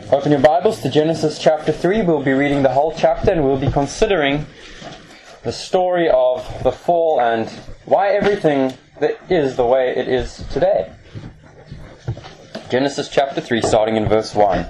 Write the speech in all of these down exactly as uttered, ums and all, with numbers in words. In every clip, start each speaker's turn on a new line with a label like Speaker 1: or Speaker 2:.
Speaker 1: Open your Bibles to Genesis chapter three. We'll be reading the whole chapter and we'll be considering the story of the fall and why everything that is the way it is today. Genesis chapter three, starting in verse one.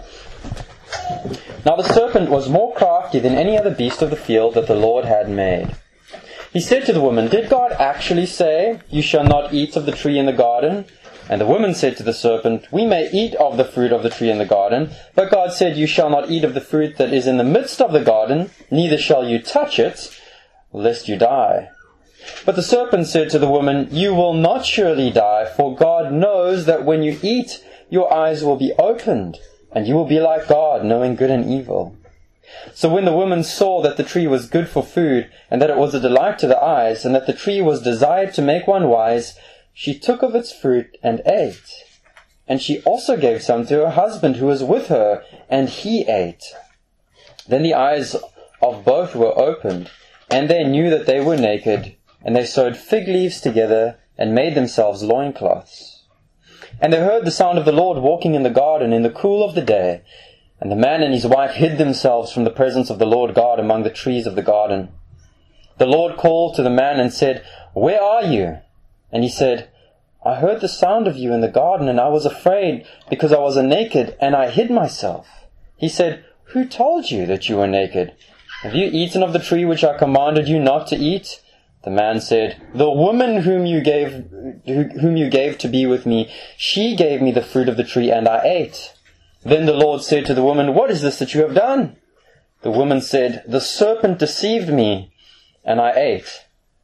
Speaker 1: Now the serpent was more crafty than any other beast of the field that the Lord had made. He said to the woman, "Did God actually say, 'You shall not eat of the tree in the garden'?" And the woman said to the serpent, "We may eat of the fruit of the tree in the garden, but God said, 'You shall not eat of the fruit that is in the midst of the garden, neither shall you touch it, lest you die.' But the serpent said to the woman, 'You will not surely die, for God knows that when you eat, your eyes will be opened, and you will be like God, knowing good and evil.' So when the woman saw that the tree was good for food, and that it was a delight to the eyes, and that the tree was desired to make one wise, she took of its fruit and ate. And she also gave some to her husband who was with her, and he ate. Then the eyes of both were opened, and they knew that they were naked, and they sewed fig leaves together, and made themselves loincloths. And they heard the sound of the Lord walking in the garden in the cool of the day, and the man and his wife hid themselves from the presence of the Lord God among the trees of the garden. The Lord called to the man and said, "Where are you?" And he said, "I heard the sound of you in the garden, and I was afraid, because I was naked, and I hid myself." He said, "Who told you that you were naked? Have you eaten of the tree which I commanded you not to eat?" The man said, "The woman whom you gave, whom you gave to be with me, she gave me the fruit of the tree, and I ate." Then the Lord said to the woman, "What is this that you have done?" The woman said, "The serpent deceived me, and I ate."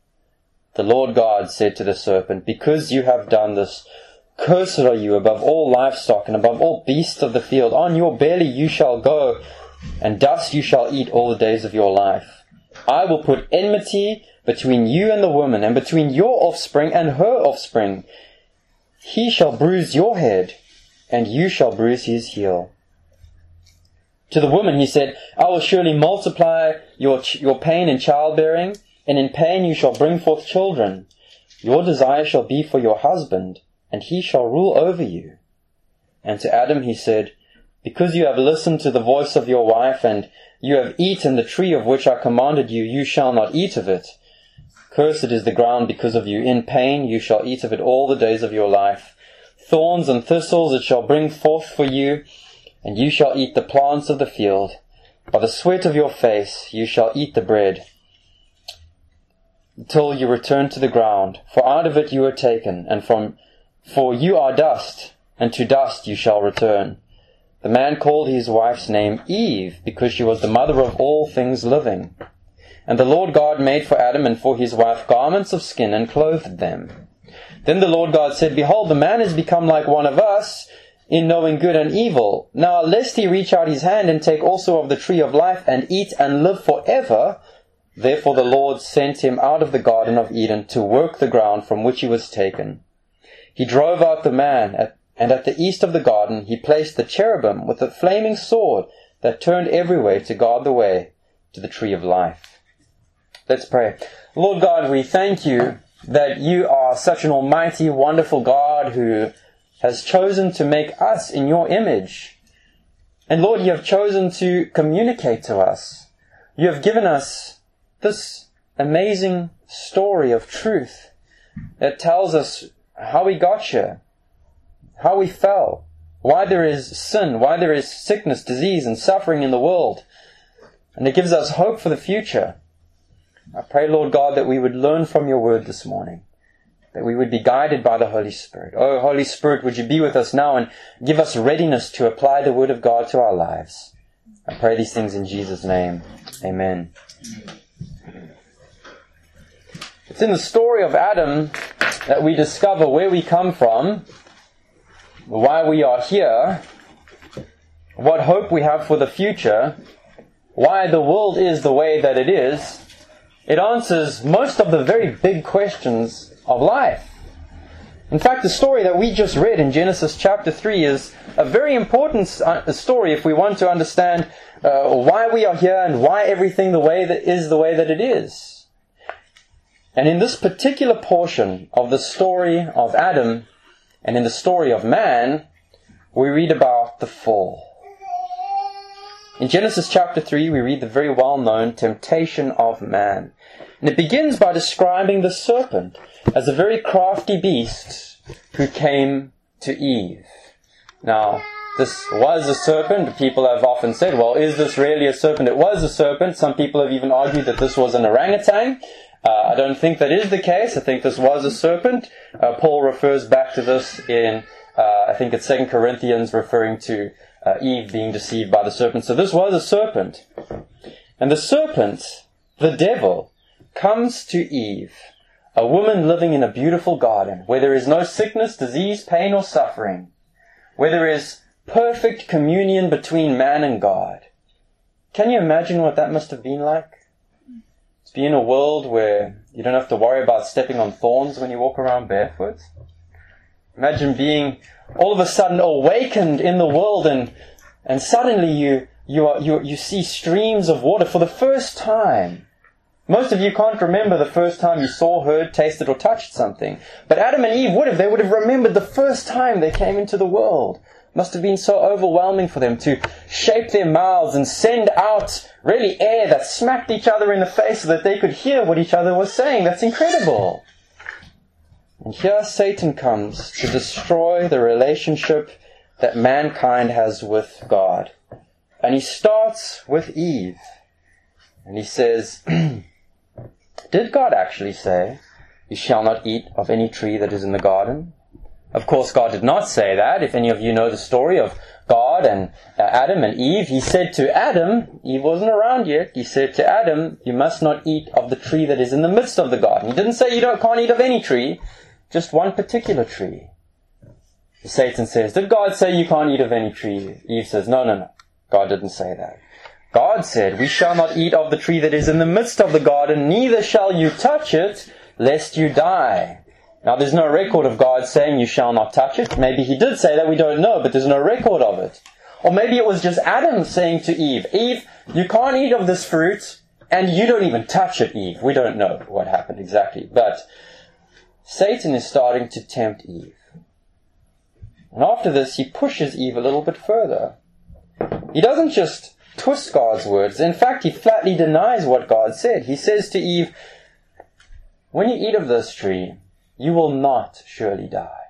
Speaker 1: The Lord God said to the serpent, "Because you have done this, cursed are you above all livestock and above all beasts of the field. On your belly you shall go, and dust you shall eat all the days of your life. I will put enmity between you and the woman, and between your offspring and her offspring. He shall bruise your head, and you shall bruise his heel." To the woman he said, "I will surely multiply your, your pain in childbearing, and in pain you shall bring forth children. Your desire shall be for your husband, and he shall rule over you." And to Adam he said, "Because you have listened to the voice of your wife, and you have eaten the tree of which I commanded you, you shall not eat of it. Cursed is the ground because of you. In pain you shall eat of it all the days of your life. Thorns and thistles it shall bring forth for you, and you shall eat the plants of the field. By the sweat of your face you shall eat the bread, till you return to the ground, for out of it you were taken, and from for you are dust, and to dust you shall return." The man called his wife's name Eve, because she was the mother of all things living. And the Lord God made for Adam and for his wife garments of skin, and clothed them. Then the Lord God said, "Behold, the man is become like one of us, in knowing good and evil. Now lest he reach out his hand and take also of the tree of life, and eat and live forever." Therefore the Lord sent him out of the Garden of Eden to work the ground from which he was taken. He drove out the man, at, and at the east of the garden he placed the cherubim with a flaming sword that turned every way to guard the way to the tree of life. Let's pray. Lord God, we thank you that you are such an almighty, wonderful God who has chosen to make us in your image. And Lord, you have chosen to communicate to us. You have given us this amazing story of truth that tells us how we got here, how we fell, why there is sin, why there is sickness, disease, and suffering in the world. And it gives us hope for the future. I pray, Lord God, that we would learn from your word this morning, that we would be guided by the Holy Spirit. Oh, Holy Spirit, would you be with us now and give us readiness to apply the word of God to our lives. I pray these things in Jesus' name. Amen. It's in the story of Adam that we discover where we come from, why we are here, what hope we have for the future, why the world is the way that it is. It answers most of the very big questions of life. In fact, the story that we just read in Genesis chapter three is a very important story if we want to understand uh, why we are here and why everything the way that is the way that it is. And in this particular portion of the story of Adam and in the story of man, we read about the fall. In Genesis chapter three, we read the very well-known temptation of man. And it begins by describing the serpent as a very crafty beast who came to Eve. Now, this was a serpent. People have often said, well, is this really a serpent? It was a serpent. Some people have even argued that this was an orangutan. Uh, I don't think that is the case. I think this was a serpent. Uh, Paul refers back to this in, uh, I think it's Second Corinthians, referring to uh, Eve being deceived by the serpent. So this was a serpent. And the serpent, the devil, comes to Eve, a woman living in a beautiful garden, where there is no sickness, disease, pain, or suffering, where there is perfect communion between man and God. Can you imagine what that must have been like? To be in a world where you don't have to worry about stepping on thorns when you walk around barefoot. Imagine being all of a sudden awakened in the world, and and suddenly you you are, you you see streams of water for the first time. Most of you can't remember the first time you saw, heard, tasted, or touched something. But Adam and Eve would have. They would have remembered the first time they came into the world. Must have been so overwhelming for them to shape their mouths and send out really air that smacked each other in the face so that they could hear what each other was saying. That's incredible. And here Satan comes to destroy the relationship that mankind has with God. And he starts with Eve. And he says, did God actually say, you shall not eat of any tree that is in the garden? Of course, God did not say that. If any of you know the story of God and uh, Adam and Eve, he said to Adam, Eve wasn't around yet, he said to Adam, you must not eat of the tree that is in the midst of the garden. He didn't say you don't, can't eat of any tree, just one particular tree. Satan says, did God say you can't eat of any tree? Eve says, no, no, no. God didn't say that. God said, we shall not eat of the tree that is in the midst of the garden, neither shall you touch it, lest you die. Now, there's no record of God saying you shall not touch it. Maybe he did say that, we don't know, but there's no record of it. Or maybe it was just Adam saying to Eve, Eve, you can't eat of this fruit, and you don't even touch it, Eve. We don't know what happened exactly. But Satan is starting to tempt Eve. And after this, he pushes Eve a little bit further. He doesn't just twist God's words. In fact, he flatly denies what God said. He says to Eve, when you eat of this tree, you will not surely die.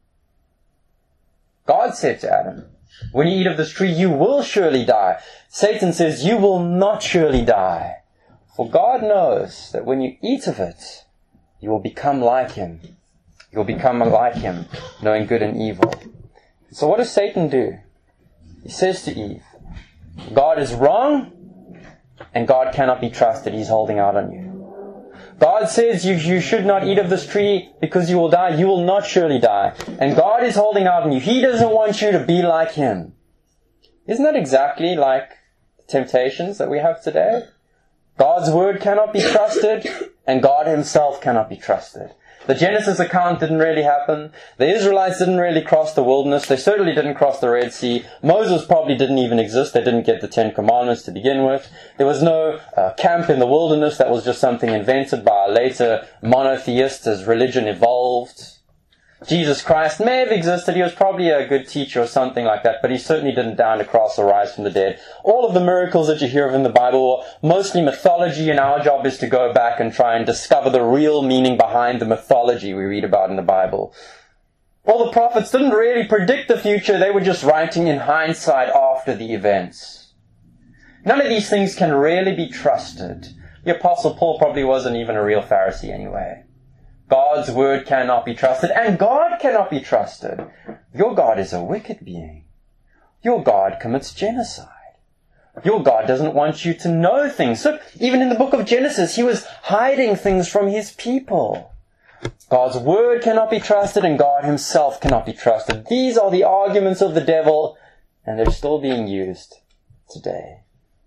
Speaker 1: God said to Adam, when you eat of this tree, you will surely die. Satan says, you will not surely die. For God knows that when you eat of it, you will become like him. You will become like him, knowing good and evil. So what does Satan do? He says to Eve, God is wrong, and God cannot be trusted. He's holding out on you. God says you, you should not eat of this tree because you will die. You will not surely die. And God is holding out on you. He doesn't want you to be like him. Isn't that exactly like the temptations that we have today? God's word cannot be trusted, and God himself cannot be trusted. The Genesis account didn't really happen. The Israelites didn't really cross the wilderness. They certainly didn't cross the Red Sea. Moses probably didn't even exist. They didn't get the Ten Commandments to begin with. There was no uh, camp in the wilderness. That was just something invented by later monotheists as religion evolved. Jesus Christ may have existed. He was probably a good teacher or something like that, but he certainly didn't die on the cross or rise from the dead. All of the miracles that you hear of in the Bible are mostly mythology, and our job is to go back and try and discover the real meaning behind the mythology we read about in the Bible. All the prophets didn't really predict the future. They were just writing in hindsight after the events. None of these things can really be trusted. The Apostle Paul probably wasn't even a real Pharisee anyway. God's word cannot be trusted, and God cannot be trusted. Your God is a wicked being. Your God commits genocide. Your God doesn't want you to know things. So even in the book of Genesis, he was hiding things from his people. God's word cannot be trusted, and God himself cannot be trusted. These are the arguments of the devil, and they're still being used today.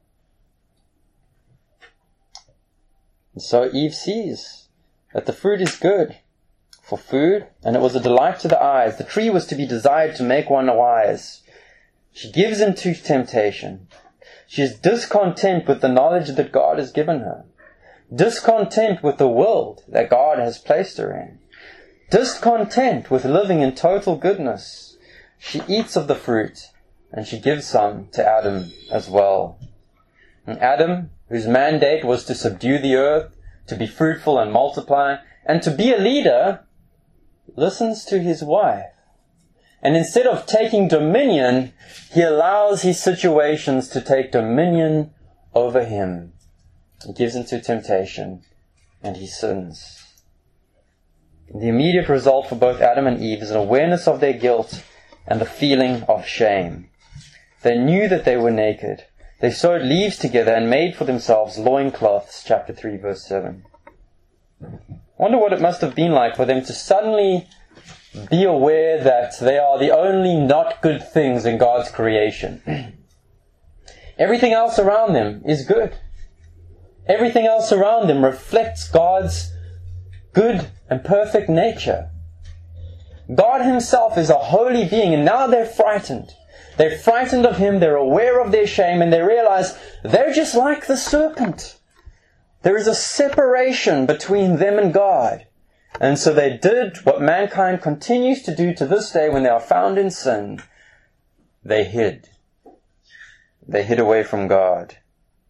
Speaker 1: And so Eve sees that the fruit is good for food, and it was a delight to the eyes. The tree was to be desired to make one wise. She gives in to temptation. She is discontent with the knowledge that God has given her. Discontent with the world that God has placed her in. Discontent with living in total goodness. She eats of the fruit, and she gives some to Adam as well. And Adam, whose mandate was to subdue the earth, to be fruitful and multiply, and to be a leader, listens to his wife. And instead of taking dominion, he allows his situations to take dominion over him. He gives into temptation, and he sins. The immediate result for both Adam and Eve is an awareness of their guilt and the feeling of shame. They knew that they were naked. They sewed leaves together and made for themselves loincloths, chapter three, verse seven. I wonder what it must have been like for them to suddenly be aware that they are the only not good things in God's creation. Everything else around them is good. Everything else around them reflects God's good and perfect nature. God himself is a holy being, and now they're frightened. They're frightened of him, they're aware of their shame, and they realize they're just like the serpent. There is a separation between them and God. And so they did what mankind continues to do to this day when they are found in sin. They hid. They hid away from God.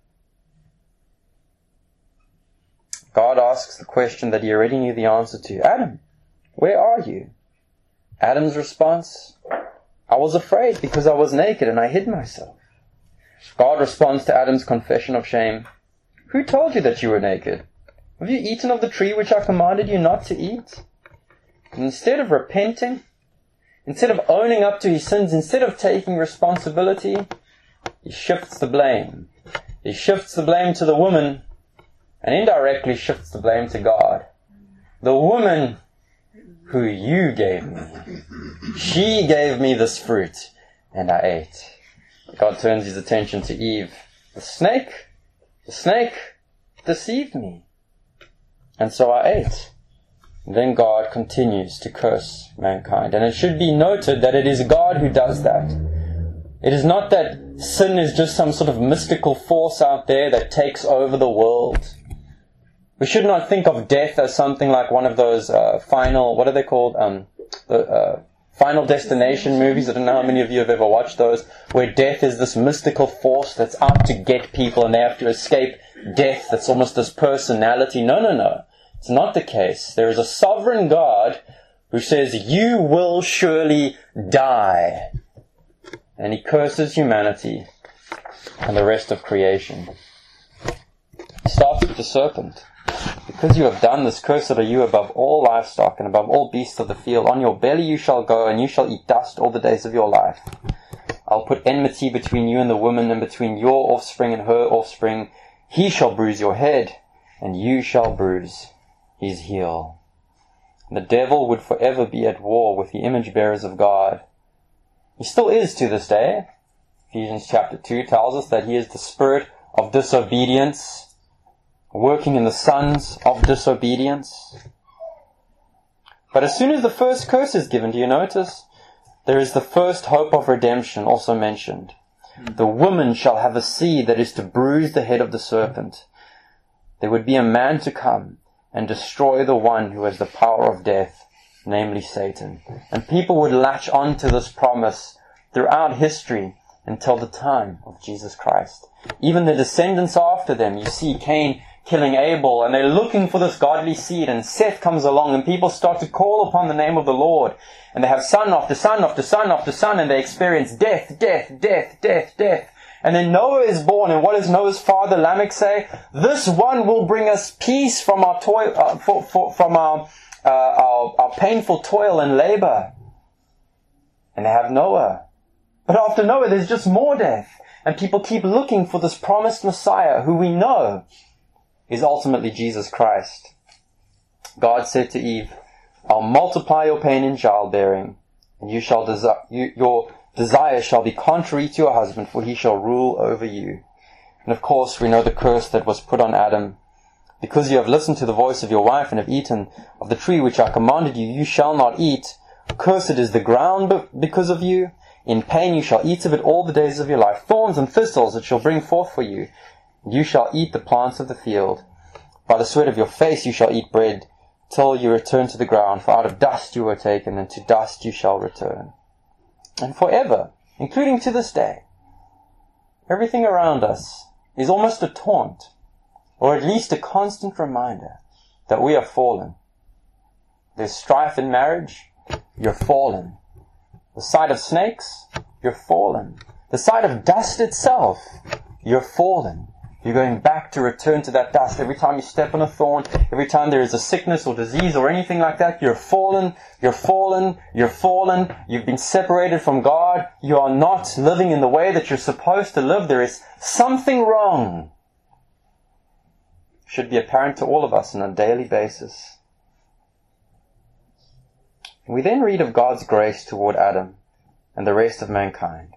Speaker 1: God asks the question that he already knew the answer to. Adam, where are you? Adam's response, I was afraid because I was naked and I hid myself. God responds to Adam's confession of shame. Who told you that you were naked? Have you eaten of the tree which I commanded you not to eat? And instead of repenting, instead of owning up to his sins, instead of taking responsibility, he shifts the blame. He shifts the blame to the woman and indirectly shifts the blame to God. The woman who you gave me, she gave me this fruit and I ate. God turns his attention to Eve. The snake, the snake deceived me. And so I ate. Then God continues to curse mankind. And it should be noted that it is God who does that. It is not that sin is just some sort of mystical force out there that takes over the world. We should not think of death as something like one of those uh, final, what are they called? Um, the uh, Final Destination movies. I don't know how many of you have ever watched those, where death is this mystical force that's out to get people and they have to escape death. That's almost this personality. No, no, no. It's not the case. There is a sovereign God who says, you will surely die. And he curses humanity and the rest of creation. It starts with the serpent. Because you have done this, cursed are you above all livestock and above all beasts of the field. On your belly you shall go, and you shall eat dust all the days of your life. I'll put enmity between you and the woman, and between your offspring and her offspring. He shall bruise your head, and you shall bruise his heel. The devil would forever be at war with the image bearers of God. He still is to this day. Ephesians chapter two tells us that he is the spirit of disobedience, working in the sons of disobedience. But as soon as the first curse is given, do you notice? There is the first hope of redemption also mentioned. The woman shall have a seed that is to bruise the head of the serpent. There would be a man to come and destroy the one who has the power of death, namely Satan. And people would latch on to this promise throughout history until the time of Jesus Christ. Even the descendants after them, you see Cain killing Abel, and they're looking for this godly seed, and Seth comes along, and people start to call upon the name of the Lord, and they have son after son after son after son, and they experience death, death, death, death, death. And then Noah is born, and what does Noah's father Lamech say? This one will bring us peace from our toil, uh, for, for, from our, uh, our our painful toil and labor. And they have Noah. But after Noah, there's just more death. And people keep looking for this promised Messiah, who we know is ultimately Jesus Christ. God said to Eve, I'll multiply your pain in childbearing, and you shall desire, you, your desire shall be contrary to your husband, for he shall rule over you. And of course, we know the curse that was put on Adam. Because you have listened to the voice of your wife and have eaten of the tree which I commanded you, you shall not eat. Cursed is the ground because of you. In pain you shall eat of it all the days of your life. Thorns and thistles it shall bring forth for you. You shall eat the plants of the field. By the sweat of your face you shall eat bread, till you return to the ground. For out of dust you were taken, and to dust you shall return. And forever including to this day. Everything around us is almost a taunt, or at least a constant reminder that we are fallen. There's strife in marriage, you're fallen. The sight of snakes, you're fallen. The sight of dust itself, you're fallen. You're going back to return to that dust. Every time you step on a thorn, every time there is a sickness or disease or anything like that, you're fallen, you're fallen, you're fallen. You've been separated from God. You are not living in the way that you're supposed to live. There is something wrong. Should be apparent to all of us on a daily basis. We then read of God's grace toward Adam and the rest of mankind.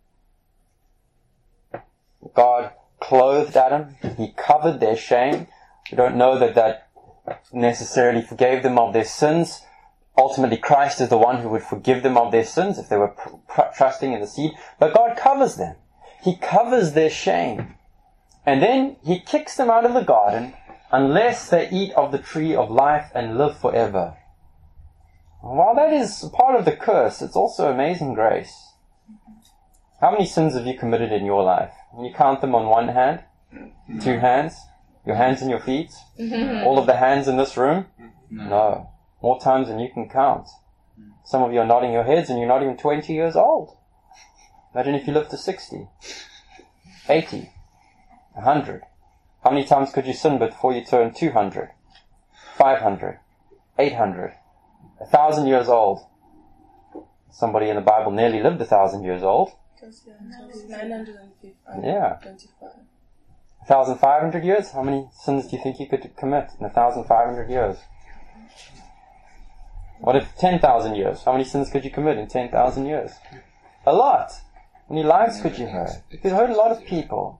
Speaker 1: God clothed Adam. He covered their shame. We don't know that that necessarily forgave them of their sins. Ultimately, Christ is the one who would forgive them of their sins if they were pr- pr- trusting in the seed. But God covers them. He covers their shame. And then He kicks them out of the garden unless they eat of the tree of life and live forever. While that is part of the curse, it's also amazing grace. How many sins have you committed in your life? Can you count them on one hand? Two hands? Your hands and your feet? All of the hands in this room? No. More times than you can count. Some of you are nodding your heads and you're not even twenty years old. Imagine if you lived to sixty, eighty, one hundred. How many times could you sin before you turn two hundred, five hundred, eight hundred, one thousand years old? Somebody in the Bible nearly lived a thousand years old.
Speaker 2: nine hundred twenty-five.
Speaker 1: Yeah. one thousand five hundred years? How many sins do you think you could commit in one thousand five hundred years? What if ten thousand years? How many sins could you commit in ten thousand years? A lot. How many lives could you hurt? You could hurt a lot of people.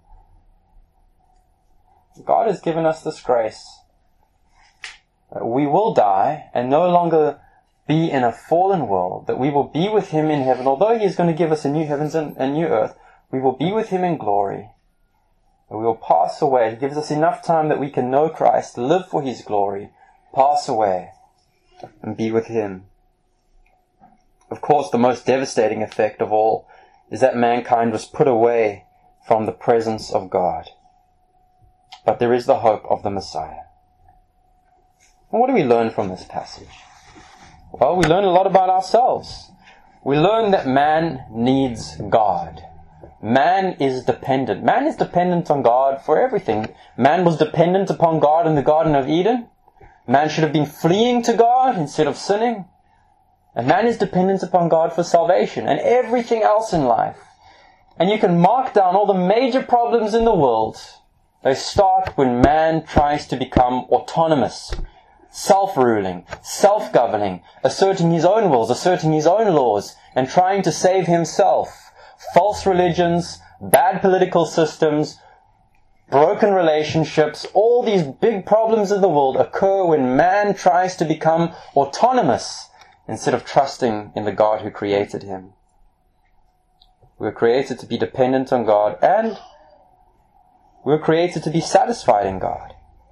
Speaker 1: God has given us this grace. We will die and no longer be in a fallen world, that we will be with Him in heaven. Although He is going to give us a new heavens and a new earth, we will be with Him in glory. And we will pass away. He gives us enough time that we can know Christ, live for His glory, pass away, and be with Him. Of course, the most devastating effect of all is that mankind was put away from the presence of God. But there is the hope of the Messiah. And what do we learn from this passage? Well, we learn a lot about ourselves. We learn that man needs God. Man is dependent. Man is dependent on God for everything. Man was dependent upon God in the Garden of Eden. Man should have been fleeing to God instead of sinning. And man is dependent upon God for salvation and everything else in life. And you can mark down all the major problems in the world. They start when man tries to become autonomous, self-ruling, self-governing, asserting his own wills, asserting his own laws, and trying to save himself. False religions, bad political systems, broken relationships, all these big problems in the world occur when man tries to become autonomous instead of trusting in the God who created him. We were created to be dependent on God, and we were created to be satisfied in God.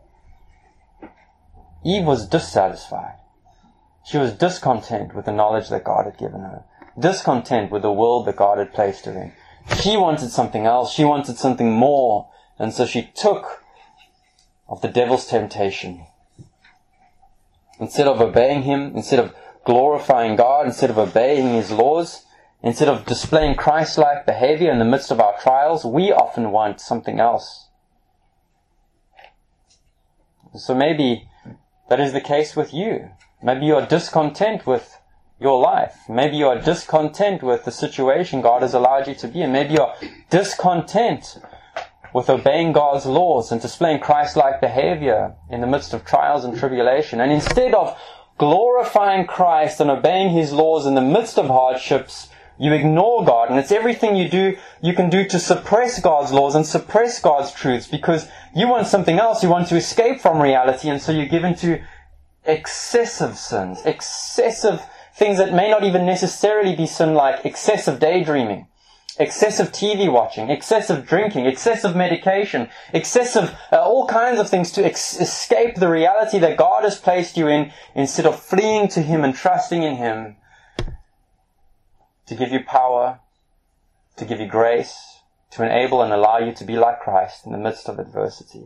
Speaker 1: Eve was dissatisfied. She was discontent with the knowledge that God had given her. Discontent with the world that God had placed her in. She wanted something else. She wanted something more. And so she took of the devil's temptation. Instead of obeying him, instead of glorifying God, instead of obeying His laws, instead of displaying Christ-like behavior in the midst of our trials, we often want something else. So maybe that is the case with you. Maybe you are discontent with your life. Maybe you are discontent with the situation God has allowed you to be in. Maybe you are discontent with obeying God's laws and displaying Christ-like behavior in the midst of trials and tribulation. And instead of glorifying Christ and obeying His laws in the midst of hardships, you ignore God, and it's everything you do, you can do to suppress God's laws and suppress God's truths, because you want something else, you want to escape from reality, and so you give into excessive sins, excessive things that may not even necessarily be sin, like excessive daydreaming, excessive T V watching, excessive drinking, excessive medication, excessive, uh, all kinds of things to ex- escape the reality that God has placed you in, instead of fleeing to Him and trusting in Him to give you power, to give you grace, to enable and allow you to be like Christ in the midst of adversity.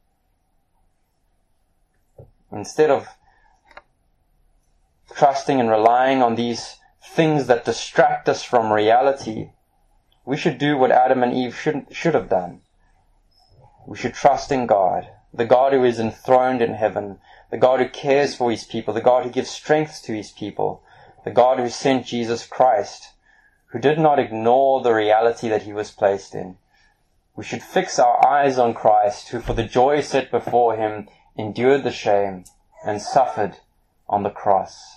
Speaker 1: Instead of trusting and relying on these things that distract us from reality, we should do what Adam and Eve should, should have done. We should trust in God, the God who is enthroned in heaven, the God who cares for His people, the God who gives strength to His people, the God who sent Jesus Christ, who did not ignore the reality that He was placed in. We should fix our eyes on Christ, who for the joy set before Him endured the shame and suffered on the cross.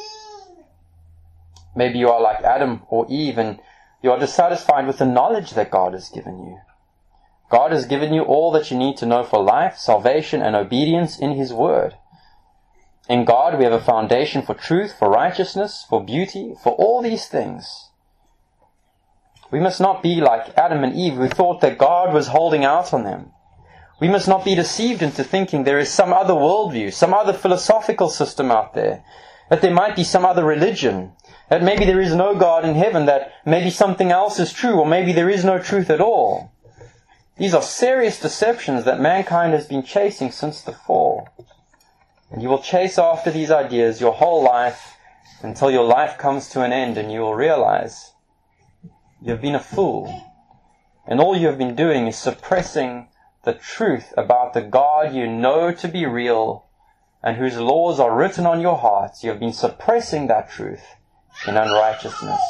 Speaker 1: Maybe you are like Adam or Eve and you are dissatisfied with the knowledge that God has given you. God has given you all that you need to know for life, salvation, and obedience in His Word. In God we have a foundation for truth, for righteousness, for beauty, for all these things. We must not be like Adam and Eve who thought that God was holding out on them. We must not be deceived into thinking there is some other worldview, some other philosophical system out there, that there might be some other religion, that maybe there is no God in heaven, that maybe something else is true, or maybe there is no truth at all. These are serious deceptions that mankind has been chasing since the fall. And you will chase after these ideas your whole life until your life comes to an end and you will realize you have been a fool. And all you have been doing is suppressing the truth about the God you know to be real and whose laws are written on your hearts. You have been suppressing that truth in unrighteousness.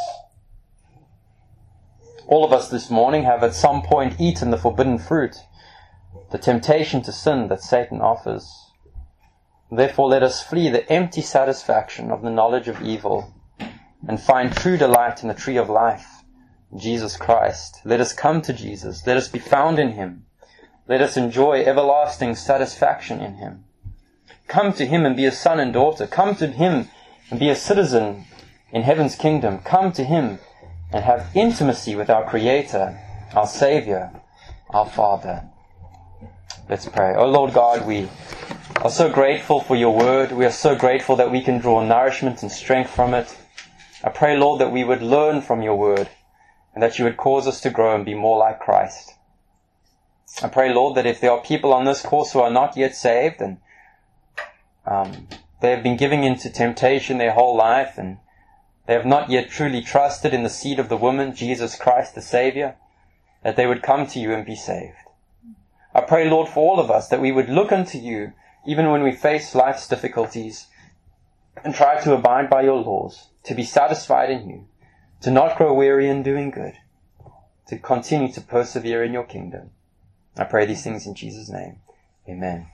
Speaker 1: All of us this morning have at some point eaten the forbidden fruit, the temptation to sin that Satan offers. Therefore let us flee the empty satisfaction of the knowledge of evil and find true delight in the tree of life, Jesus Christ. Let us come to Jesus. Let us be found in Him. Let us enjoy everlasting satisfaction in Him. Come to Him and be a son and daughter. Come to Him and be a citizen in heaven's kingdom. Come to Him and have intimacy with our Creator, our Savior, our Father. Let's pray. Oh Lord God, we are so grateful for your word. We are so grateful that we can draw nourishment and strength from it. I pray, Lord, that we would learn from your word and that you would cause us to grow and be more like Christ. I pray, Lord, that if there are people on this course who are not yet saved and um, they have been giving into temptation their whole life and they have not yet truly trusted in the seed of the woman, Jesus Christ the Savior, that they would come to you and be saved. I pray, Lord, for all of us, that we would look unto you even when we face life's difficulties and try to abide by your laws, to be satisfied in you, to not grow weary in doing good, to continue to persevere in your kingdom. I pray these things in Jesus' name. Amen.